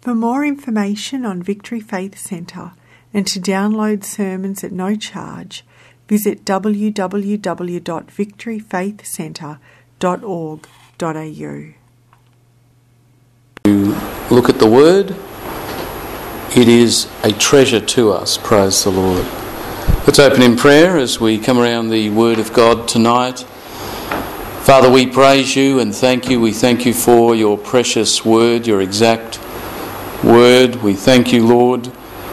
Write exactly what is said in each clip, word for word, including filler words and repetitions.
For more information on Victory Faith Centre and to download sermons at no charge, visit w w w dot victory faith centre dot org dot a u. Look at the Word. It is a treasure to us, praise the Lord. Let's open in prayer as we come around the Word of God tonight. Father, we praise you and thank you. We thank you for your precious Word, your exact Word. We thank you, Lord,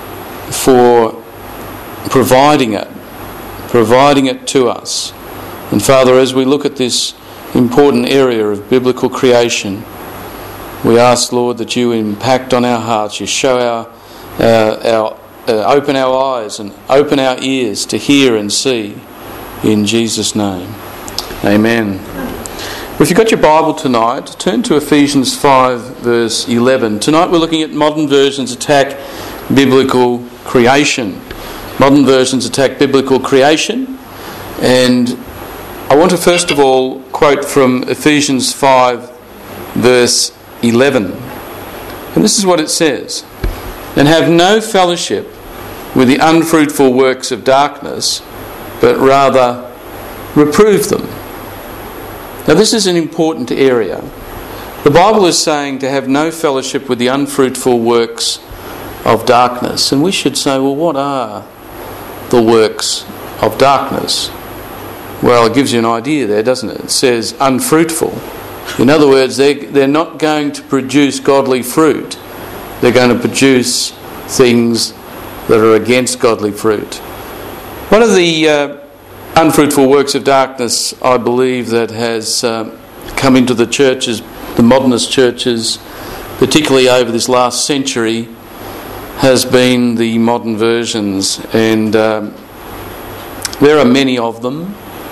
for providing it, providing it to us. And Father, as we look at this important area of biblical creation, we ask, Lord, that you impact on our hearts, you show our, uh, our uh, open our eyes and open our ears to hear and see, in Jesus' name. Amen. Well, if you've got your Bible tonight, turn to Ephesians five, verse eleven. Tonight we're looking at modern versions attack biblical creation. Modern versions attack biblical creation, and I want to first of all quote from Ephesians five, verse eleven. And this is what it says: "And have no fellowship with the unfruitful works of darkness, but rather reprove them." Now this is an important area. The Bible is saying to have no fellowship with the unfruitful works of darkness. And we should say, well, what are the works of darkness? Well, it gives you an idea there, doesn't it? It says unfruitful. In other words, they're, they're not going to produce godly fruit. They're going to produce things that are against godly fruit. One of the uh, unfruitful works of darkness, I believe, that has uh, come into the churches, the modernist churches, particularly over this last century, has been the modern versions. And um, there are many of them.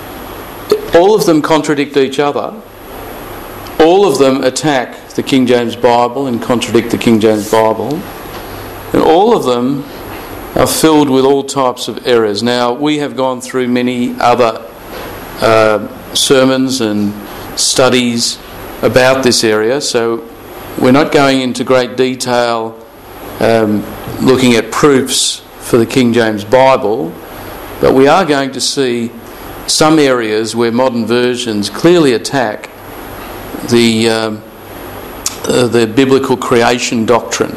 All of them contradict each other. All of them attack the King James Bible and contradict the King James Bible. And all of them are filled with all types of errors. Now, we have gone through many other uh, sermons and studies about this area, so we're not going into great detail um, looking at proofs for the King James Bible, but we are going to see some areas where modern versions clearly attack the um, uh, the biblical creation doctrine.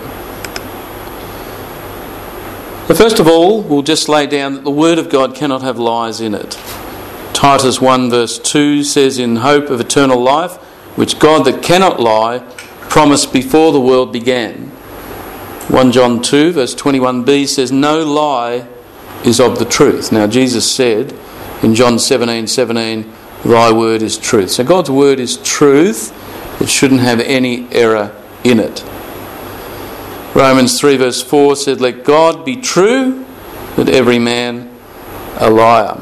But first of all, we'll just lay down that the Word of God cannot have lies in it. Titus one verse two says, "In hope of eternal life, which God that cannot lie promised before the world began." First John two verse twenty-one b says, "No lie is of the truth." Now Jesus said in John seventeen seventeen, "Thy word is truth." So God's word is truth. It shouldn't have any error in it. Romans three verse four said, "Let God be true, but every man a liar."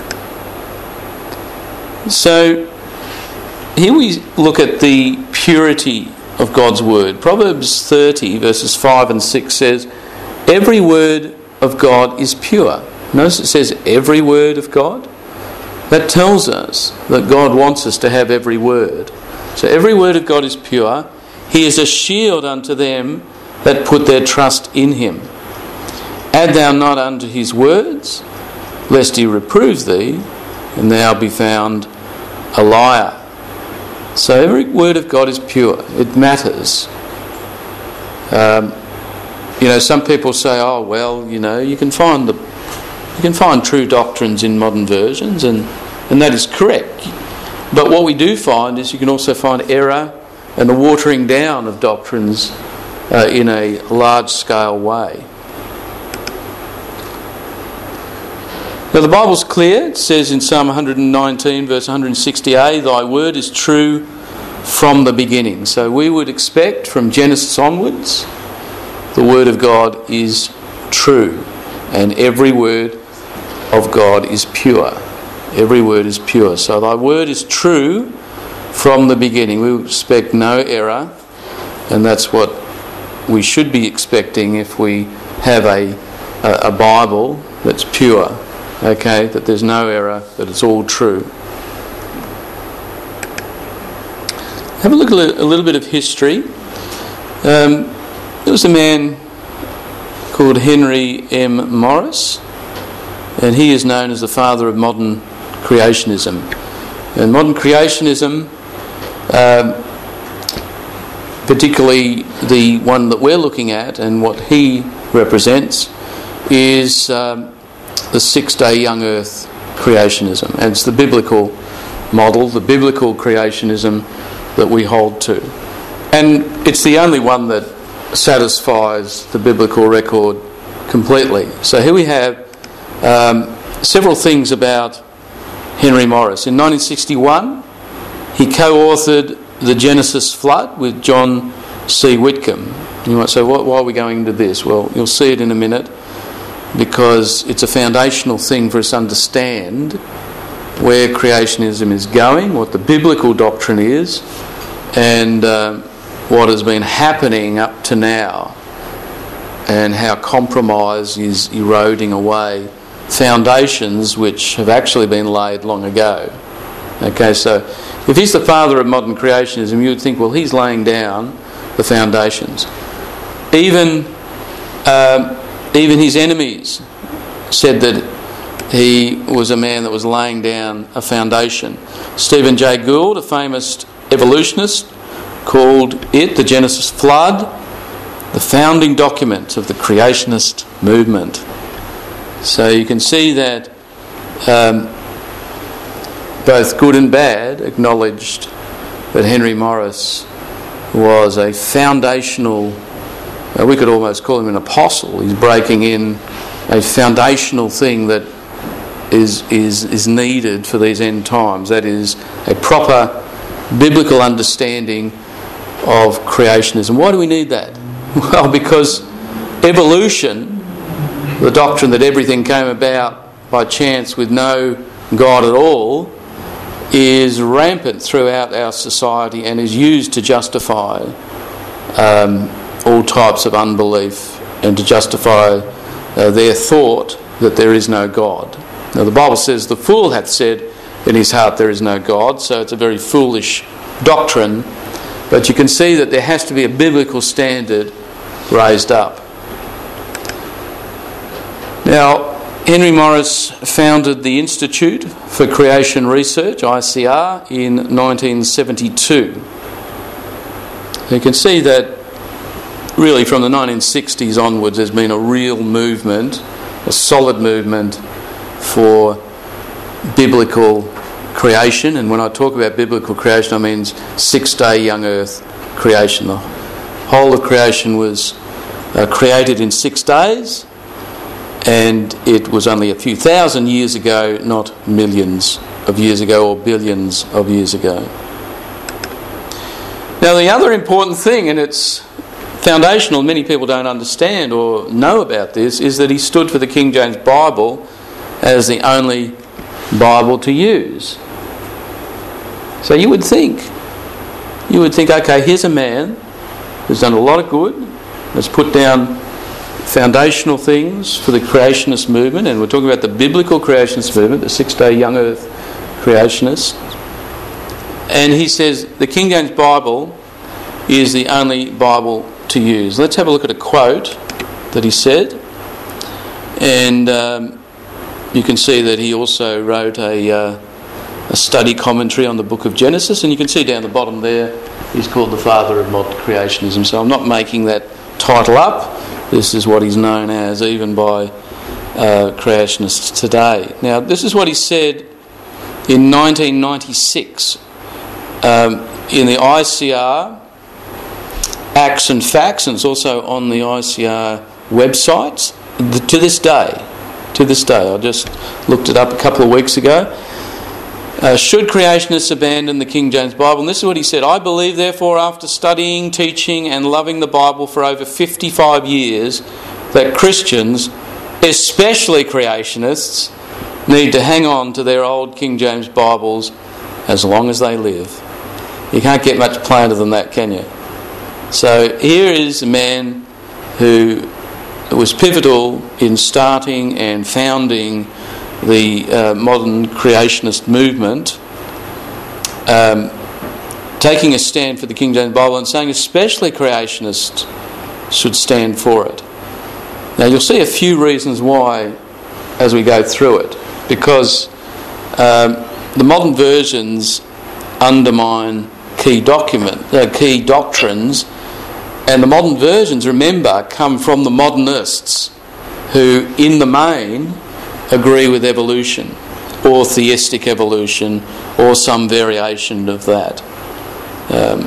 So here we look at the purity of God's word. Proverbs thirty verses five and six says, "Every word of God is pure." Notice it says every word of God. That tells us that God wants us to have every word. So every word of God is pure. He is a shield unto them that put their trust in him. Add thou not unto his words, lest he reprove thee, and thou be found a liar. So every word of God is pure. It matters. Um, you know, some people say, "Oh well, you know, you can find the you can find true doctrines in modern versions," and and that is correct. But what we do find is you can also find error and the watering down of doctrines Uh, in a large-scale way. Now the Bible's clear. It says in Psalm one nineteen verse one sixty a, "Thy word is true from the beginning." So we would expect from Genesis onwards, the word of God is true, and every word of God is pure. Every word is pure. So thy word is true from the beginning. We would expect no error, and that's what we should be expecting if we have a, a, a Bible that's pure, okay, that there's no error, that it's all true. Have a look at a little bit of history. Um, There was a man called Henry M. Morris, and he is known as the father of modern creationism. And modern creationism, um, particularly the one that we're looking at and what he represents, is um, the six-day young earth creationism. And it's the biblical model, the biblical creationism that we hold to. And it's the only one that satisfies the biblical record completely. So here we have um, several things about Henry Morris. In nineteen sixty-one, he co-authored The Genesis Flood with John C. Whitcomb. You might say, why are we going into this? Well, you'll see it in a minute, because it's a foundational thing for us to understand where creationism is going, what the biblical doctrine is, and uh, what has been happening up to now, and how compromise is eroding away foundations which have actually been laid long ago. Okay, so if he's the father of modern creationism, you would think, well, he's laying down the foundations. Even um, even his enemies said that he was a man that was laying down a foundation. Stephen Jay Gould, a famous evolutionist, called it, The Genesis Flood, the founding document of the creationist movement. So you can see that um, both good and bad acknowledged that Henry Morris was a foundational, uh, we could almost call him an apostle. He's breaking in a foundational thing that is, is, is needed for these end times. That is a proper biblical understanding of creationism. Why do we need that? Well, because evolution, the doctrine that everything came about by chance with no God at all, is rampant throughout our society and is used to justify um, all types of unbelief and to justify uh, their thought that there is no God. Now the Bible says the fool hath said in his heart there is no God, so it's a very foolish doctrine, but you can see that there has to be a biblical standard raised up. Now, Henry Morris founded the Institute for Creation Research, I C R, in nineteen seventy-two. You can see that really from the nineteen sixties onwards there's been a real movement, a solid movement for biblical creation. And when I talk about biblical creation, I mean six-day young earth creation. The whole of creation was uh, created in six days. And it was only a few thousand years ago, not millions of years ago or billions of years ago. Now the other important thing, and it's foundational, many people don't understand or know about this, is that he stood for the King James Bible as the only Bible to use. So you would think, you would think, okay, here's a man who's done a lot of good, has put down foundational things for the creationist movement, and we're talking about the biblical creationist movement, the six-day young earth creationists. And he says the King James Bible is the only Bible to use. Let's have a look at a quote that he said, and um, you can see that he also wrote a, uh, a study commentary on the book of Genesis, and you can see down the bottom there he's called the father of modern creationism. So I'm not making that title up. This is what he's known as, even by uh, creationists today. Now, this is what he said in nineteen ninety-six um, in the I C R Acts and Facts, and it's also on the I C R websites to this day. To this day, I just looked it up a couple of weeks ago. Uh, should creationists abandon the King James Bible? And this is what he said: I believe, therefore, after studying, teaching and loving the Bible for over fifty-five years, that Christians, especially creationists, need to hang on to their old King James Bibles as long as they live. You can't get much plainer than that, can you? So here is a man who was pivotal in starting and founding the uh, modern creationist movement, um, taking a stand for the King James Bible and saying especially creationists should stand for it. Now you'll see a few reasons why as we go through it, because um, the modern versions undermine key document, uh, key doctrines, and the modern versions, remember, come from the modernists who, in the main, agree with evolution, or theistic evolution, or some variation of that. Um,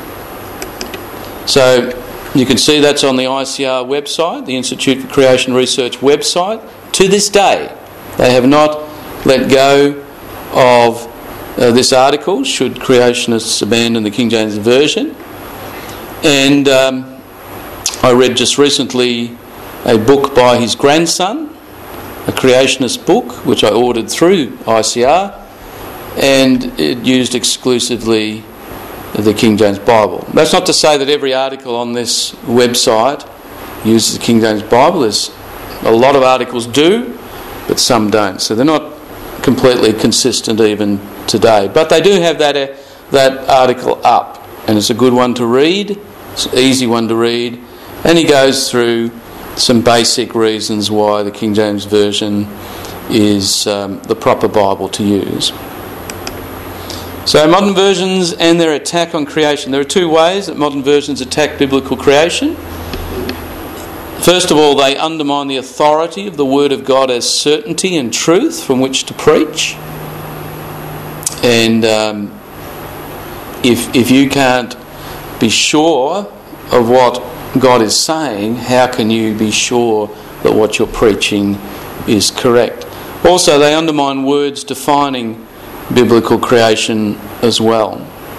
so you can see that's on the I C R website, the Institute for Creation Research website. To this day, they have not let go of uh, this article, Should Creationists Abandon the King James Version? And um, I read just recently a book by his grandson, a creationist book, which I ordered through I C R, and it used exclusively the King James Bible. That's not to say that every article on this website uses the King James Bible. There's a lot of articles do, but some don't. So they're not completely consistent even today. But they do have that uh, that article up, and it's a good one to read. It's an easy one to read, and he goes through some basic reasons why the King James Version is um, the proper Bible to use. So modern versions and their attack on creation. There are two ways that modern versions attack biblical creation. First of all, they undermine the authority of the Word of God as certainty and truth from which to preach. And um, if if you can't be sure of what God is saying, how can you be sure that what you're preaching is correct? Also, they undermine words defining biblical creation as well.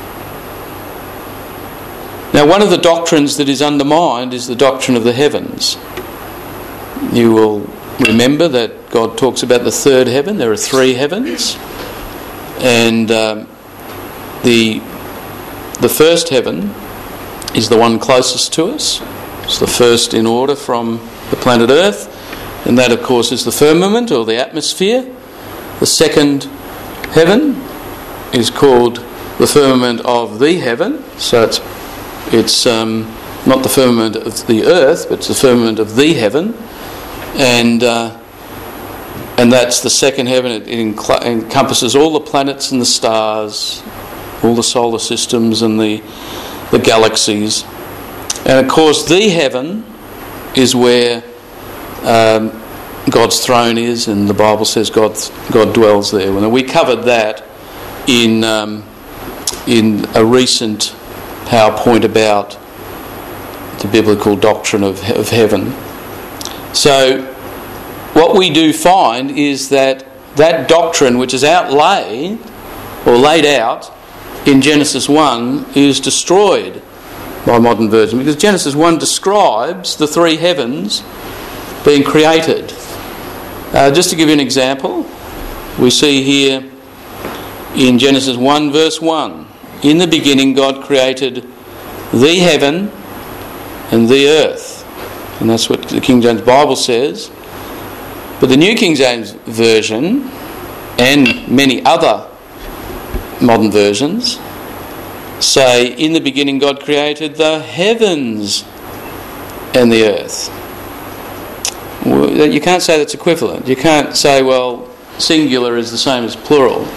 Now, one of the doctrines that is undermined is the doctrine of the heavens. You will remember that God talks about the third heaven. There are three heavens, and um, the the first heaven is the one closest to us. It's the first in order from the planet Earth, and that, of course, is the firmament or the atmosphere. The second heaven is called the firmament of the heaven, so it's it's um, not the firmament of the earth, but it's the firmament of the heaven, and uh, and that's the second heaven. It, it enc- encompasses all the planets and the stars, all the solar systems and the the galaxies, and of course the heaven is where um, God's throne is, and the Bible says God God dwells there. And we covered that in um, in a recent PowerPoint about the biblical doctrine of, of heaven. So what we do find is that that doctrine, which is outlaid or laid out in Genesis one, is destroyed by modern version, because Genesis one describes the three heavens being created. Uh, just to give you an example, we see here in Genesis one verse one, in the beginning God created the heaven and the earth. And that's what the King James Bible says. But the New King James Version and many other modern versions say, in the beginning God created the heavens and the earth. Well, you can't say that's equivalent. You can't say, well, singular is the same as plural.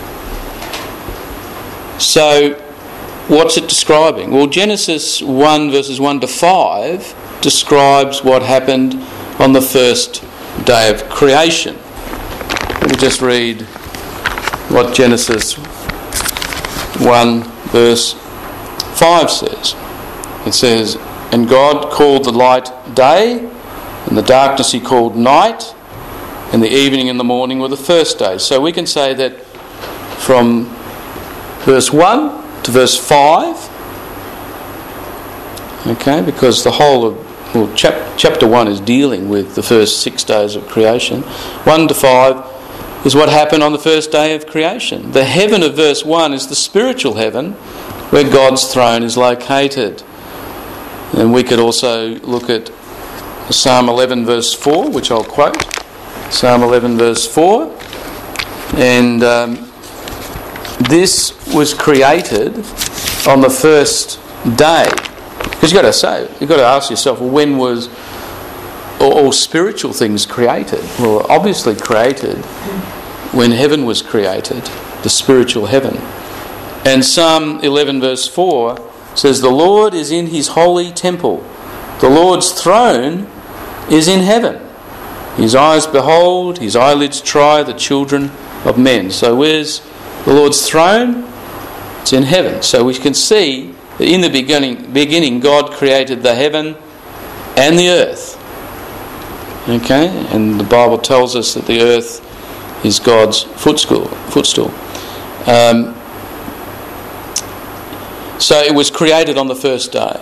So, what's it describing? Well, Genesis one verses one to five describes what happened on the first day of creation. Let me just read what Genesis one verse five says. It says, "And God called the light day, and the darkness he called night, and the evening and the morning were the first day." So we can say that from verse one to verse five, okay, because the whole of, well, chap, chapter one is dealing with the first six days of creation. one to five is what happened on the first day of creation. The heaven of verse one is the spiritual heaven where God's throne is located. And we could also look at Psalm eleven verse four, which I'll quote. Psalm eleven verse four. And um, this was created on the first day. Because you've got to say, you've got to ask yourself, well, when was all, all spiritual things created? Well, obviously created when heaven was created, the spiritual heaven. And Psalm eleven verse four says, the Lord is in his holy temple. The Lord's throne is in heaven. His eyes behold, his eyelids try the children of men. So where's the Lord's throne? It's in heaven. So we can see that in the beginning, beginning God created the heaven and the earth. Okay? And the Bible tells us that the earth is God's footstool. footstool. Um, so it was created on the first day.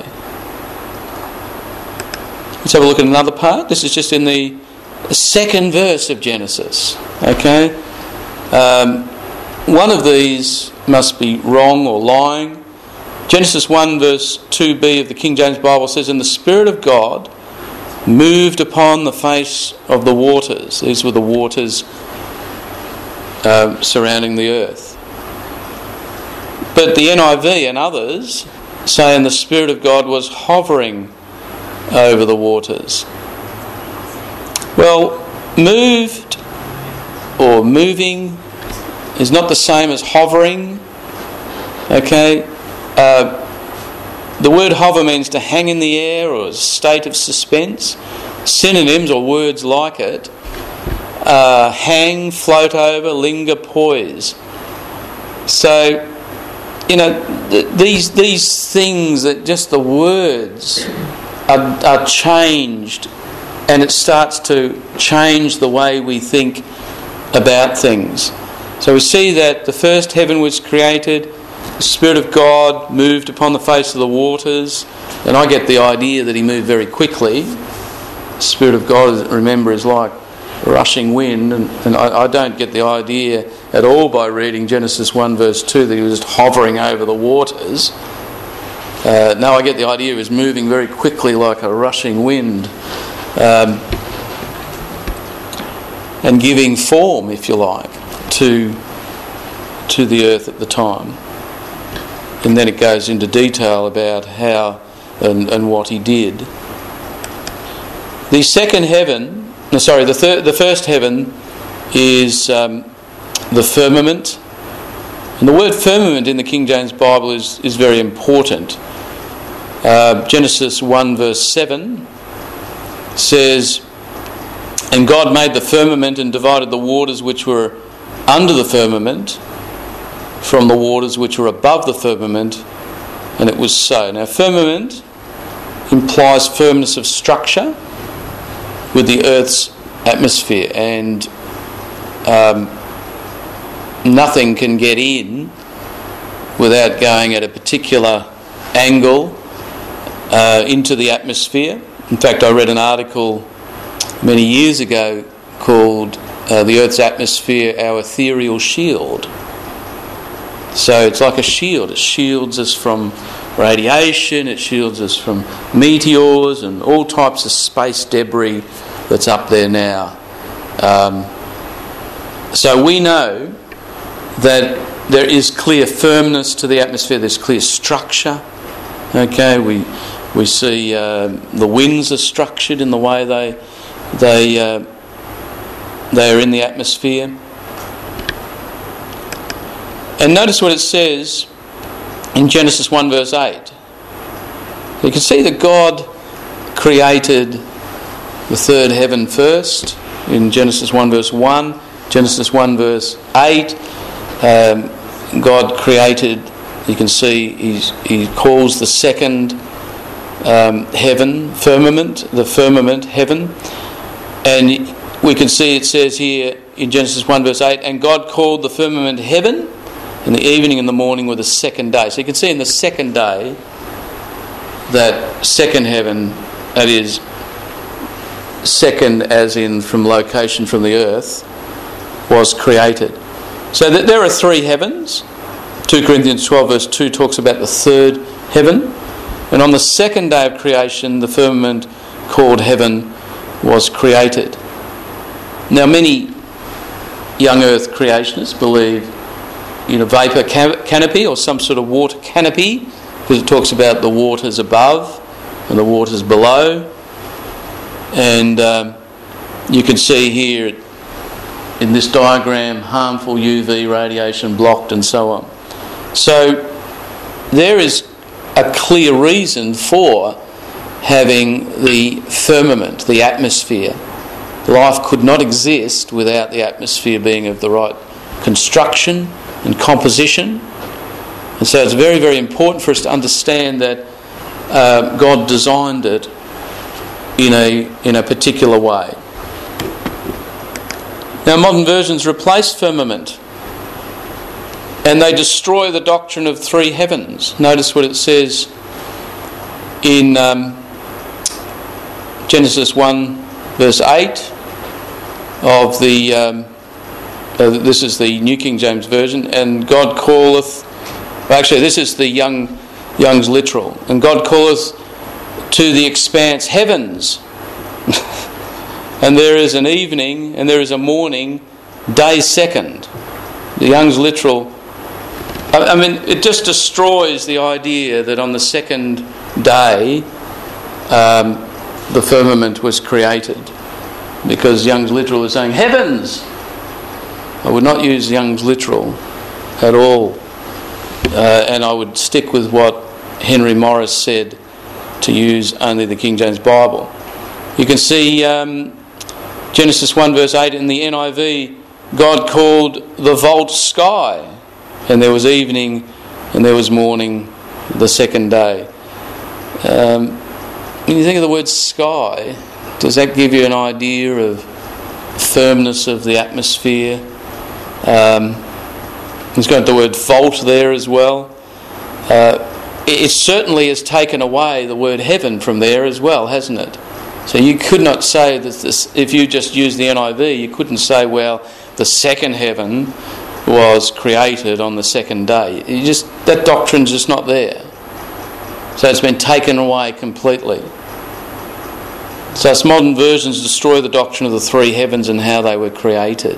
Let's have a look at another part. This is just in the second verse of Genesis. Okay? Um, one of these must be wrong or lying. Genesis one verse two b of the King James Bible says, and the Spirit of God moved upon the face of the waters. These were the waters uh, surrounding the earth. But the N I V and others say, and the Spirit of God was hovering over the waters. Well, moved or moving is not the same as hovering. Okay? Uh, the word hover means to hang in the air or a state of suspense. Synonyms or words like it: uh, hang, float over, linger, poise. So, you know, th- these these things that just the words are, are changed, and it starts to change the way we think about things. So we see that the first heaven was created, the Spirit of God moved upon the face of the waters, and I get the idea that he moved very quickly. The Spirit of God, remember, is like a rushing wind, and, and I, I don't get the idea at all by reading Genesis one verse two that he was just hovering over the waters. Uh, no, I get the idea he was moving very quickly like a rushing wind, um, and giving form, if you like, to to the earth at the time. And then it goes into detail about how and, and what he did. The second heaven, no, sorry, the third, the first heaven is um, the firmament. And the word firmament in the King James Bible is, is very important. Uh, Genesis one verse seven says, and God made the firmament and divided the waters which were under the firmament from the waters which were above the firmament, and it was so. Now, firmament implies firmness of structure with the earth's atmosphere, and um, nothing can get in without going at a particular angle uh, into the atmosphere. In fact, I read an article many years ago called uh, The Earth's Atmosphere, Our Ethereal Shield. So it's like a shield. It shields us from radiation, it shields us from meteors and all types of space debris that's up there now. Um, so we know that there is clear firmness to the atmosphere, there's clear structure. Okay, we we see uh, the winds are structured in the way they they uh, they are in the atmosphere. And notice what it says in Genesis one verse eight. You can see that God created the third heaven first in Genesis one verse one, Genesis one verse eight. Um, God created, you can see he's, he calls the second um, heaven firmament, the firmament heaven. And we can see it says here in Genesis one verse eight, and God called the firmament heaven, and the evening and the morning were the second day. So you can see in the second day, that second heaven, that is second as in from location from the earth, was created. So that there are three heavens. Second Corinthians twelve verse two talks about the third heaven. And on the second day of creation, the firmament called heaven was created. Now many young earth creationists believe in a vapour canopy or some sort of water canopy, because it talks about the waters above and the waters below. And um, you can see here in this diagram harmful U V radiation blocked and so on. So there is a clear reason for having the firmament, the atmosphere. Life could not exist without the atmosphere being of the right construction and composition. And so it's very, very important for us to understand that uh, God designed it in a in a particular way. Now, modern versions replace firmament and they destroy the doctrine of three heavens. Notice what it says in um, Genesis one verse eight of the um, uh, this is the New King James Version, and God calleth, well, actually this is the Young Young's literal, and God calleth to the expanse heavens and there is an evening and there is a morning, day second. The Young's literal, I mean, it just destroys the idea that on the second day um, the firmament was created, because Young's literal is saying heavens. I would not use Young's literal at all, uh, and I would stick with what Henry Morris said, to use only the King James Bible. You can see um, Genesis one verse eight in the N I V, God called the vault sky, and there was evening and there was morning the second day. Um, when you think of the word sky, does that give you an idea of firmness of the atmosphere? Um, it's got the word vault there as well. Uh, it certainly has taken away the word heaven from there as well, hasn't it? So you could not say that this, if you just use the N I V, you couldn't say, well, the second heaven was created on the second day. You just, that doctrine's just not there. So it's been taken away completely. So its modern versions destroy the doctrine of the three heavens and how they were created.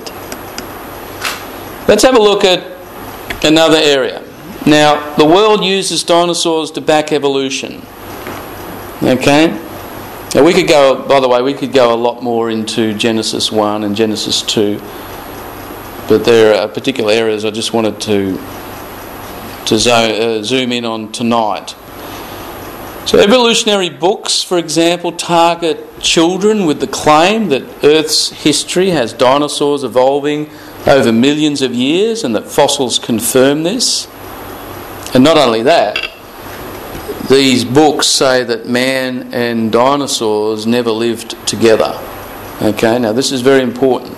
Let's have a look at another area. Now, the world uses dinosaurs to back evolution. Okay? Now we could go, by the way, we could go a lot more into Genesis one and Genesis two, but there are particular areas I just wanted to to zo- uh, zoom in on tonight. So evolutionary books, for example, target children with the claim that Earth's history has dinosaurs evolving over millions of years and that fossils confirm this. And not only that, these books say that man and dinosaurs never lived together. Okay, now this is very important.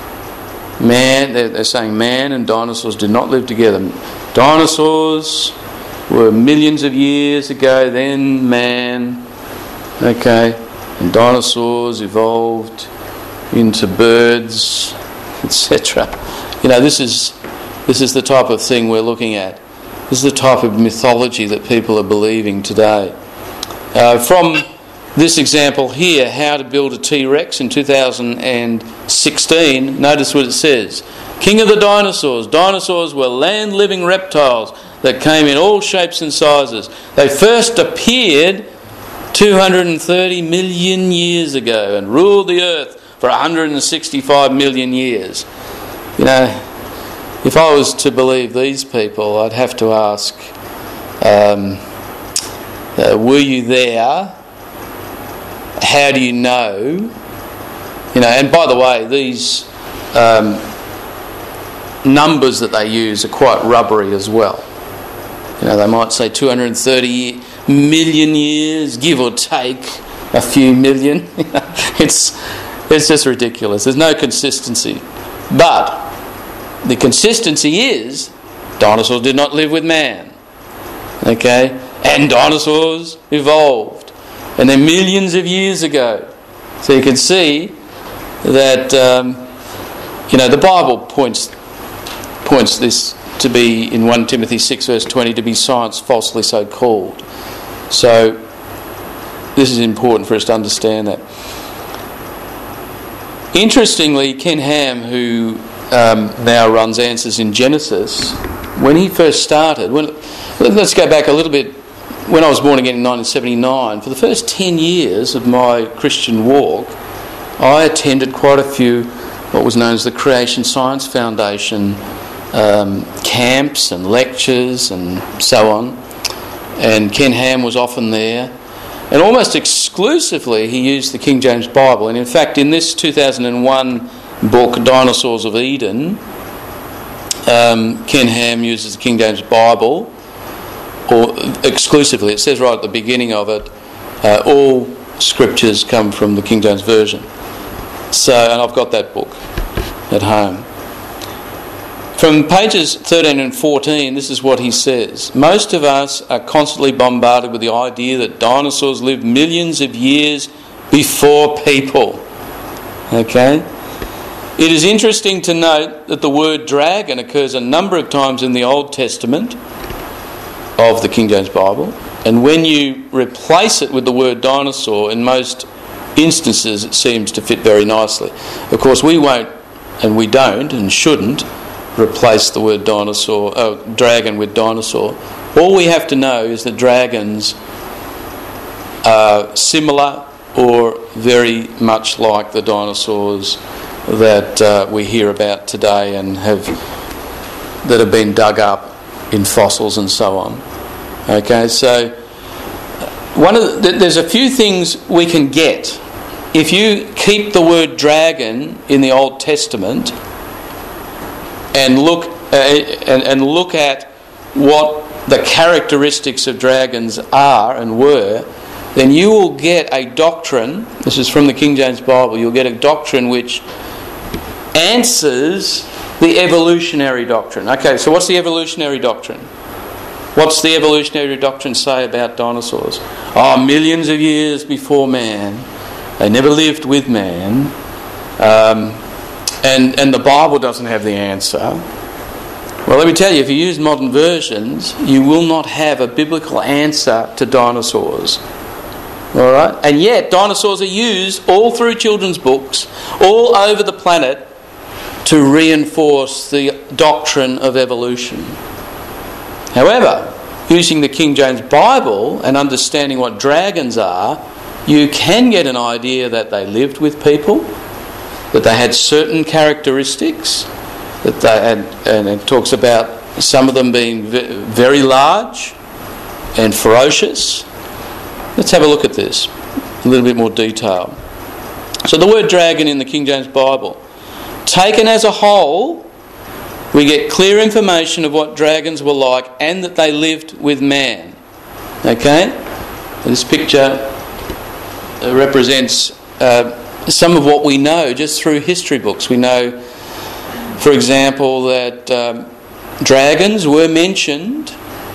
Man, they're, they're saying man and dinosaurs did not live together. Dinosaurs were millions of years ago, then man, okay, and dinosaurs evolved into birds, et cetera. You know, this is this is the type of thing we're looking at. This is the type of mythology that people are believing today. Uh, from this example here, How to Build a T-Rex in two thousand sixteen, notice what it says. King of the dinosaurs. Dinosaurs were land-living reptiles that came in all shapes and sizes. They first appeared two hundred thirty million years ago and ruled the earth for one hundred sixty-five million years. You know, if I was to believe these people, I'd have to ask, um, uh, were you there? How do you know? You know, and by the way, these um, numbers that they use are quite rubbery as well. You know, they might say two hundred thirty million years, give or take a few million. it's it's just ridiculous. There's no consistency. But the consistency is dinosaurs did not live with man. Okay? And dinosaurs evolved. And they're millions of years ago. So you can see that, um, you know, the Bible points points this to be, in First Timothy six verse twenty, to be science falsely so called. So this is important for us to understand that. Interestingly, Ken Ham, who um, now runs Answers in Genesis, when he first started, when, let's go back a little bit when I was born again in nineteen seventy-nine, for the first ten years of my Christian walk, I attended quite a few what was known as the Creation Science Foundation um, camps and lectures and so on. And Ken Ham was often there. And almost exclusively he used the King James Bible. And in fact, in this two thousand one book, Dinosaurs of Eden, um, Ken Ham uses the King James Bible, or exclusively. It says right at the beginning of it, uh, all scriptures come from the King James Version. So, and I've got that book at home. From pages thirteen and fourteen, this is what he says. Most of us are constantly bombarded with the idea that dinosaurs lived millions of years before people. Okay? It is interesting to note that the word dragon occurs a number of times in the Old Testament of the King James Bible, and when you replace it with the word dinosaur, in most instances it seems to fit very nicely. Of course, we won't, and we don't, and shouldn't, replace the word dinosaur, uh, dragon with dinosaur. All we have to know is that dragons are similar or very much like the dinosaurs that uh, we hear about today and have that have been dug up in fossils and so on. Okay, so one of the, there's a few things we can get if you keep the word dragon in the Old Testament and look uh, and, and look at what the characteristics of dragons are and were, then you will get a doctrine. This is from the King James Bible. You'll get a doctrine which answers the evolutionary doctrine. Okay, so what's the evolutionary doctrine? What's the evolutionary doctrine say about dinosaurs? Oh, millions of years before man. They never lived with man. Um, and, and the Bible doesn't have the answer. Well, let me tell you, if you use modern versions, you will not have a biblical answer to dinosaurs. All right? And yet, dinosaurs are used all through children's books, all over the planet, to reinforce the doctrine of evolution. However, using the King James Bible and understanding what dragons are, you can get an idea that they lived with people, that they had certain characteristics, that they had, and it talks about some of them being very large and ferocious. Let's have a look at this in a little bit more detail. So the word dragon in the King James Bible, taken as a whole, we get clear information of what dragons were like and that they lived with man. Okay? This picture represents uh, some of what we know just through history books. We know, for example, that um, dragons were mentioned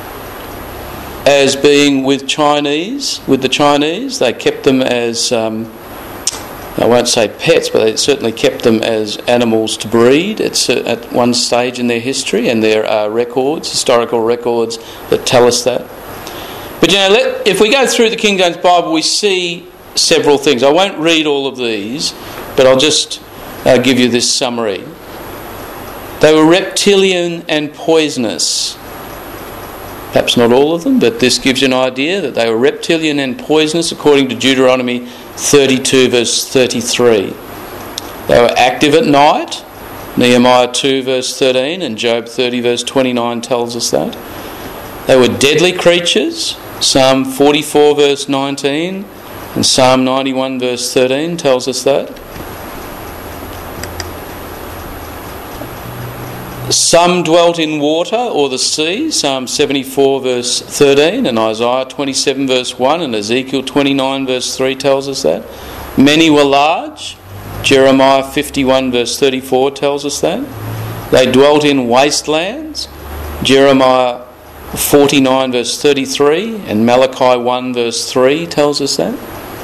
as being with Chinese, with the Chinese. They kept them as, um, I won't say pets, but they certainly kept them as animals to breed at, at one stage in their history, and there are records, historical records, that tell us that. But you know, let, if we go through the King James Bible, we see several things. I won't read all of these, but I'll just uh, give you this summary. They were reptilian and poisonous. Perhaps not all of them, but this gives you an idea that they were reptilian and poisonous according to Deuteronomy thirty-two verse thirty-three. They were active at night. Nehemiah two verse thirteen and Job thirty verse twenty-nine tells us that. They were deadly creatures. Psalm forty-four verse nineteen and Psalm ninety-one verse thirteen tells us that. Some dwelt in water or the sea, Psalm seventy-four verse thirteen and Isaiah twenty-seven verse one and Ezekiel twenty-nine verse three tells us that. Many were large, Jeremiah fifty-one verse thirty-four tells us that. They dwelt in wastelands, Jeremiah forty-nine verse thirty-three and Malachi one verse three tells us that.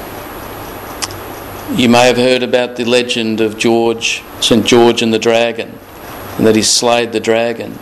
You may have heard about the legend of George, Saint George and the dragon, and that he slayed the dragon.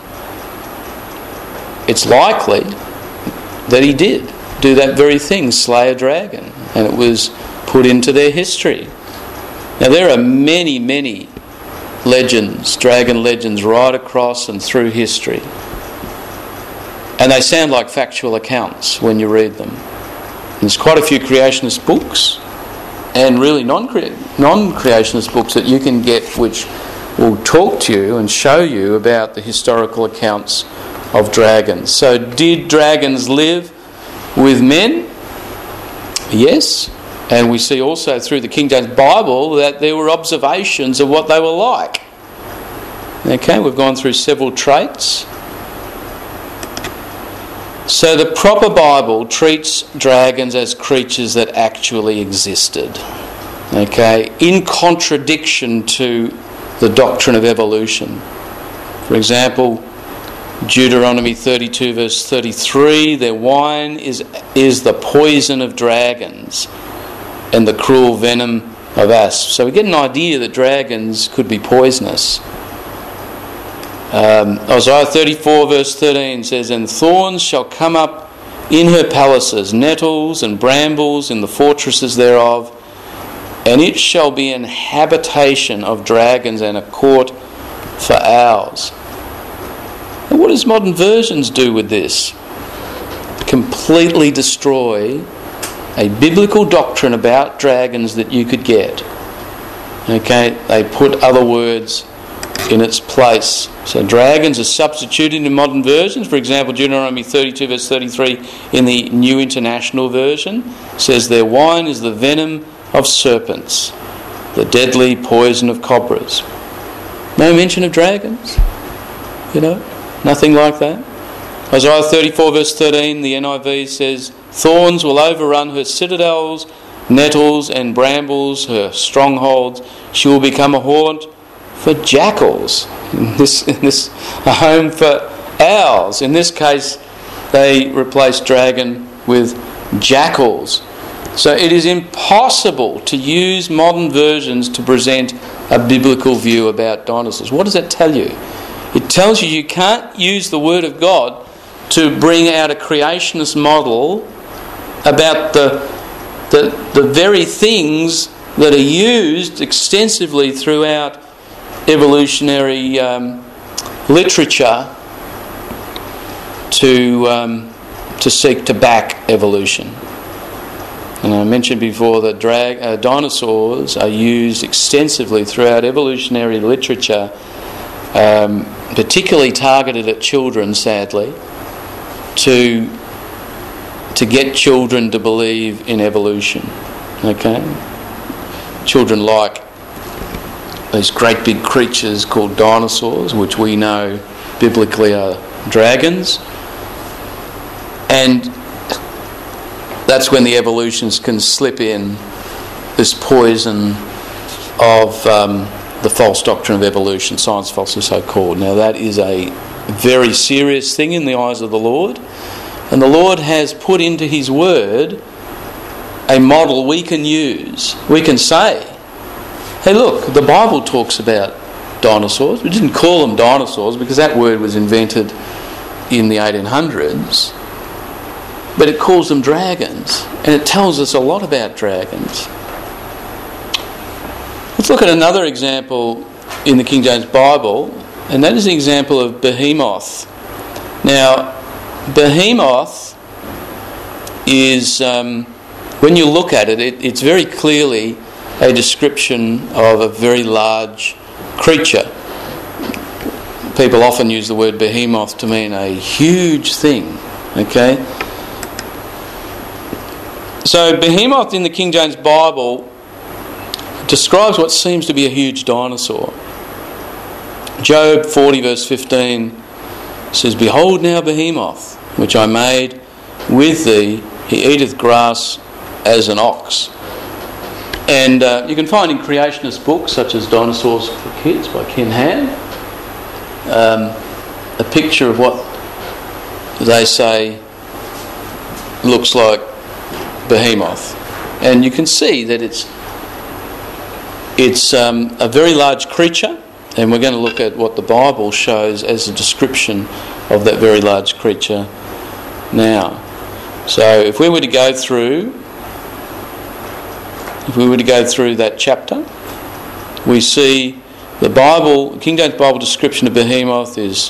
It's likely that he did do that very thing, slay a dragon, and it was put into their history. Now there are many, many legends, dragon legends, right across and through history. And they sound like factual accounts when you read them. And there's quite a few creationist books and really non-crea- non-creationist books that you can get which will talk to you and show you about the historical accounts of dragons. So did dragons live with men? Yes. And we see also through the King James Bible that there were observations of what they were like. Okay, we've gone through several traits. So the proper Bible treats dragons as creatures that actually existed. Okay, in contradiction to the doctrine of evolution. For example, Deuteronomy thirty-two verse thirty-three, their wine is, is the poison of dragons and the cruel venom of asps. So we get an idea that dragons could be poisonous. Um, Isaiah thirty-four verse thirteen says, and thorns shall come up in her palaces, nettles and brambles in the fortresses thereof, and it shall be an habitation of dragons and a court for owls. And what does modern versions do with this? Completely destroy a biblical doctrine about dragons that you could get. Okay, they put other words in its place. So dragons are substituted in modern versions. For example, Deuteronomy thirty-two verse thirty-three in the New International Version says their wine is the venom of serpents, the deadly poison of cobras. No mention of dragons. You know, nothing like that. Isaiah thirty-four verse thirteen, the N I V says, thorns will overrun her citadels, nettles and brambles her strongholds. She will become a haunt for jackals. In this, in this, a home for owls. In this case, they replaced dragon with jackals. So it is impossible to use modern versions to present a biblical view about dinosaurs. What does that tell you? It tells you you can't use the Word of God to bring out a creationist model about the, the, the very things that are used extensively throughout evolutionary um, literature to um, to seek to back evolution. And I mentioned before that drag, uh, dinosaurs are used extensively throughout evolutionary literature, um, particularly targeted at children, sadly, to to get children to believe in evolution. Okay, children like these great big creatures called dinosaurs, which we know biblically are dragons, and that's when the evolutionists can slip in this poison of um, the false doctrine of evolution, science falsely so called. Now that is a very serious thing in the eyes of the Lord, and the Lord has put into His Word a model we can use. We can say, hey look, the Bible talks about dinosaurs. We didn't call them dinosaurs because that word was invented in the eighteen hundreds. But it calls them dragons. And it tells us a lot about dragons. Let's look at another example in the King James Bible. And that is an example of Behemoth. Now, Behemoth is, um, when you look at it, it, it's very clearly a description of a very large creature. People often use the word behemoth to mean a huge thing. Okay? So Behemoth in the King James Bible describes what seems to be a huge dinosaur. Job forty verse fifteen says, behold now Behemoth, which I made with thee, he eateth grass as an ox. And uh, you can find in creationist books such as Dinosaurs for Kids by Ken Ham um, a picture of what they say looks like Behemoth, and you can see that it's it's um, a very large creature, and we're going to look at what the Bible shows as a description of that very large creature now. So if we were to go through if we were to go through that chapter, we see the Bible, King James Bible description of Behemoth is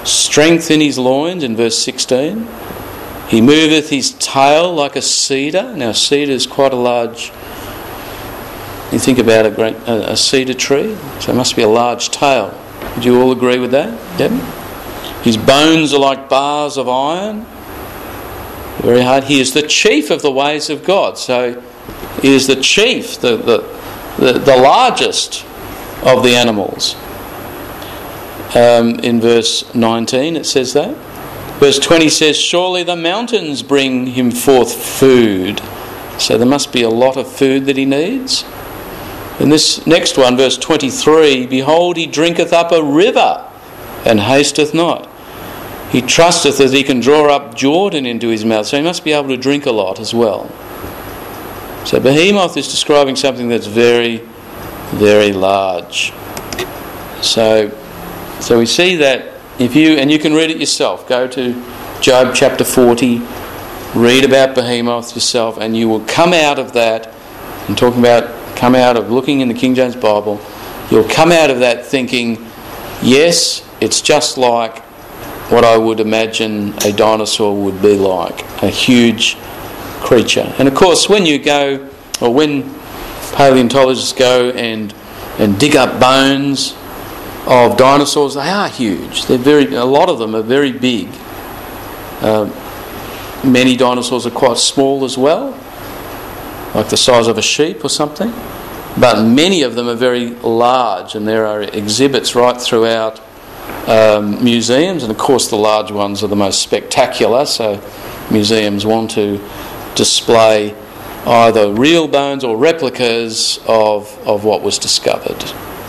strength in his loins in verse sixteen. He moveth his tail like a cedar. Now, cedar is quite a large. You think about a great a, a cedar tree, so it must be a large tail. Would you all agree with that? Yep. His bones are like bars of iron. Very hard. He is the chief of the ways of God. So he is the chief, the the, the, the largest of the animals. Um, in verse nineteen it says that. Verse twenty says, surely the mountains bring him forth food. So there must be a lot of food that he needs. In this next one, verse twenty-three, behold, he drinketh up a river and hasteth not. He trusteth that he can draw up Jordan into his mouth. So he must be able to drink a lot as well. So Behemoth is describing something that's very, very large. So, so we see that if you, and you can read it yourself, go to Job chapter forty, read about Behemoth yourself, and you will come out of that, and talking about, come out of looking in the King James Bible, you'll come out of that thinking, yes, it's just like what I would imagine a dinosaur would be like, a huge creature. And of course, when you go, or when paleontologists go and and dig up bones of dinosaurs, they are huge. They're very. A lot of them are very big. Uh, many dinosaurs are quite small as well, like the size of a sheep or something. But many of them are very large, and there are exhibits right throughout um, museums. And of course, the large ones are the most spectacular. So museums want to display either real bones or replicas of of what was discovered.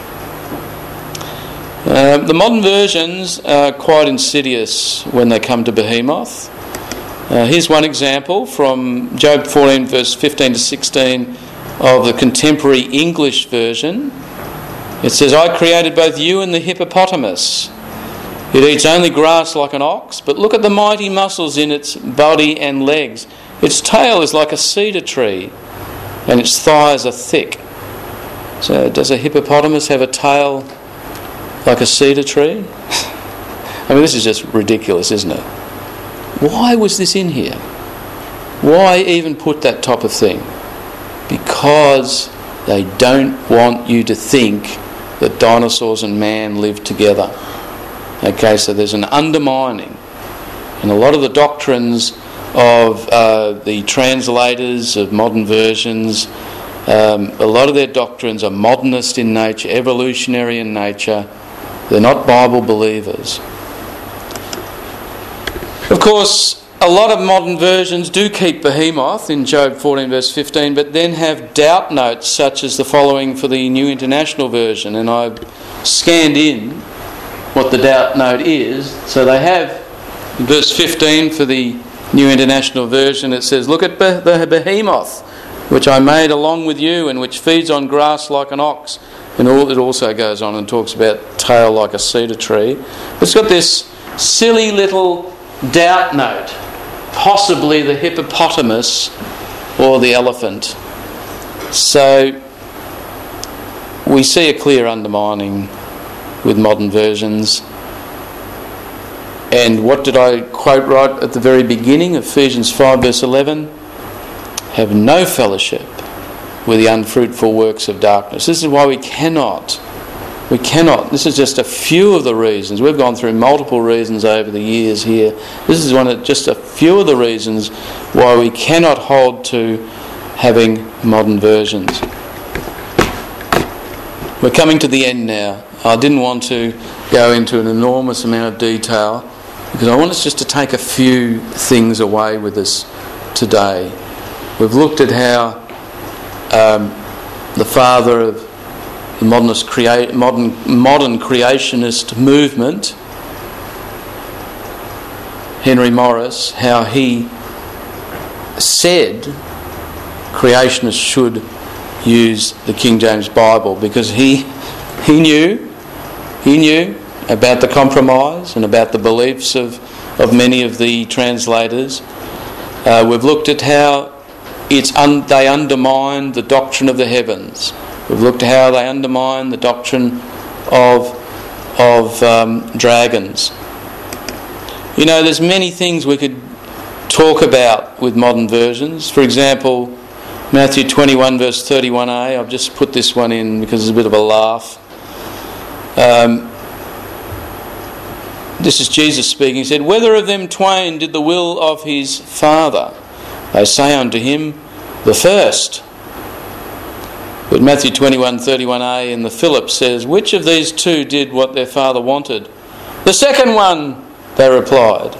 Uh, the modern versions are quite insidious when they come to Behemoth. Uh, here's one example from Job fourteen, verse fifteen to sixteen of the contemporary English version. It says, I created both you and the hippopotamus. It eats only grass like an ox, but look at the mighty muscles in its body and legs. Its tail is like a cedar tree, and its thighs are thick. So does a hippopotamus have a tail like a cedar tree? I mean, this is just ridiculous, isn't it? Why was this in here? Why even put that type of thing? Because they don't want you to think that dinosaurs and man lived together. Okay, so there's an undermining. And a lot of the doctrines of uh, the translators of modern versions, um, a lot of their doctrines are modernist in nature, evolutionary in nature. They're not Bible believers. Of course, a lot of modern versions do keep Behemoth in Job fourteen verse fifteen, but then have doubt notes such as the following for the New International Version. And I've scanned in what the doubt note is. So they have in verse fifteen for the New International Version, it says, look at the Behemoth, which I made along with you, and which feeds on grass like an ox. And all, it also goes on and talks about tail like a cedar tree. But it's got this silly little doubt note, possibly the hippopotamus or the elephant. So we see a clear undermining with modern versions. And what did I quote right at the very beginning? Ephesians five verse eleven. Have no fellowship with the unfruitful works of darkness. This is why we cannot, we cannot, this is just a few of the reasons. We've gone through multiple reasons over the years here. This is one of just a few of the reasons why we cannot hold to having modern versions. We're coming to the end now. I didn't want to go into an enormous amount of detail because I want us just to take a few things away with us today. We've looked at how um, the father of the modernist crea- modern, modern creationist movement, Henry Morris, how he said creationists should use the King James Bible because he he knew he knew about the compromise and about the beliefs of, of many of the translators. Uh, we've looked at how it's un- they undermine the doctrine of the heavens. We've looked at how they undermine the doctrine of of um, dragons. You know, there's many things we could talk about with modern versions. For example, Matthew twenty-one verse thirty-one a. I've just put this one in because it's a bit of a laugh. Um, this is Jesus speaking. He said, "Whether of them twain did the will of his Father? They say unto him, the first." But Matthew twenty-one thirty-one a in the Philip says, "Which of these two did what their father wanted?" "The second one," they replied.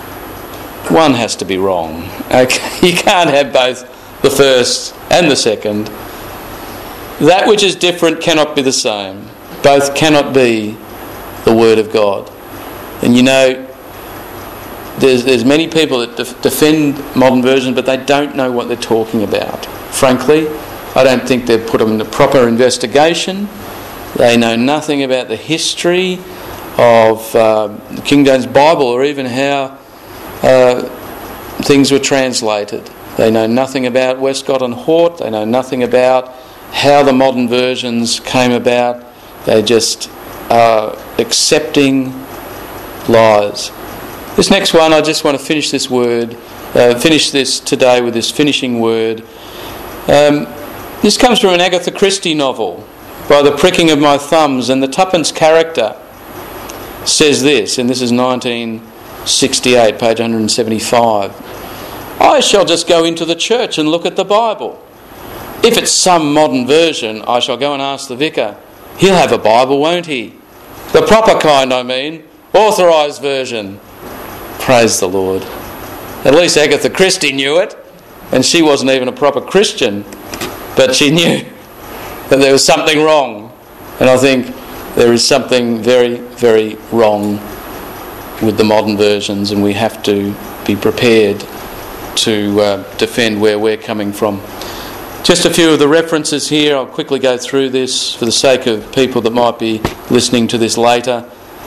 One has to be wrong. Okay? You can't have both the first and the second. That which is different cannot be the same. Both cannot be the Word of God. And you know, there's, there's many people that def- defend modern versions, but they don't know what they're talking about. Frankly, I don't think they've put them in the proper investigation. They know nothing about the history of uh, the King James Bible, or even how uh, things were translated. They know nothing about Westcott and Hort. They know nothing about how the modern versions came about. They just are accepting lies. This next one, I just want to finish this word, uh, finish this today with this finishing word. Um, this comes from an Agatha Christie novel, By the Pricking of My Thumbs, and the Tuppence character says this, and this is nineteen sixty-eight, page one hundred seventy-five. "I shall just go into the church and look at the Bible. If it's some modern version, I shall go and ask the vicar. He'll have a Bible, won't he? The proper kind, I mean, authorised version." Praise the Lord. At least Agatha Christie knew it, and she wasn't even a proper Christian, but she knew that there was something wrong. And I think there is something very, very wrong with the modern versions, and we have to be prepared to uh, defend where we're coming from. Just a few of the references here. I'll quickly go through this for the sake of people that might be listening to this later.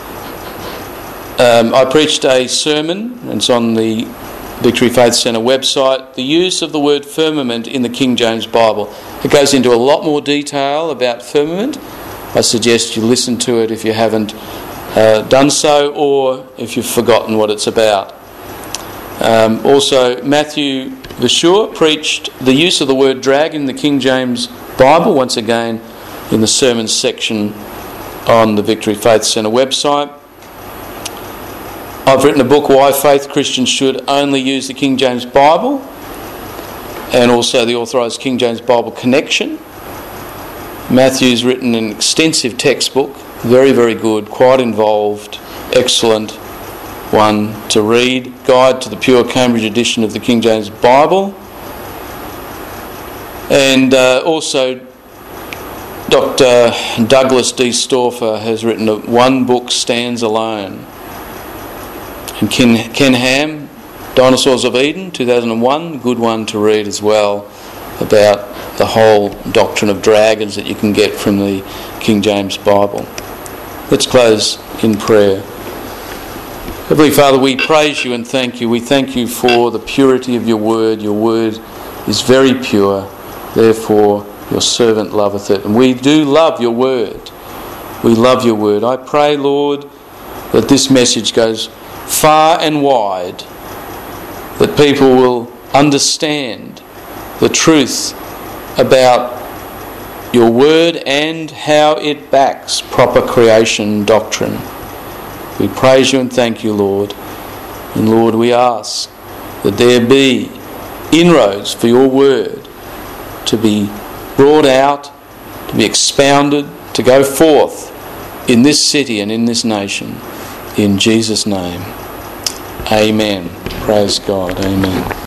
Um, I preached a sermon, and it's on the Victory Faith Centre website, the use of the word firmament in the King James Bible. It goes into a lot more detail about firmament. I suggest you listen to it if you haven't uh, done so, or if you've forgotten what it's about. Um, also, Matthew Vashur preached the use of the word drag in the King James Bible, once again in the sermons section on the Victory Faith Centre website. I've written a book, Why Faith Christians Should Only Use the King James Bible, and also the Authorised King James Bible Connection. Matthew's written an extensive textbook, very, very good, quite involved, excellent one to read. Guide to the Pure Cambridge edition of the King James Bible. And uh, also Doctor Douglas D. Stauffer has written a one book stands alone. And Ken, Ken Ham, Dinosaurs of Eden, two thousand one, good one to read as well, about the whole doctrine of dragons that you can get from the King James Bible. Let's close in prayer. Heavenly Father, we praise you and thank you. We thank you for the purity of your word. Your word is very pure, therefore your servant loveth it. And we do love your word. We love your word. I pray, Lord, that this message goes far and wide, that people will understand the truth about your word and how it backs proper creation doctrine. We praise you and thank you, Lord. And Lord, we ask that there be inroads for your word to be brought out, to be expounded, to go forth in this city and in this nation. In Jesus' name. Amen. Praise God. Amen.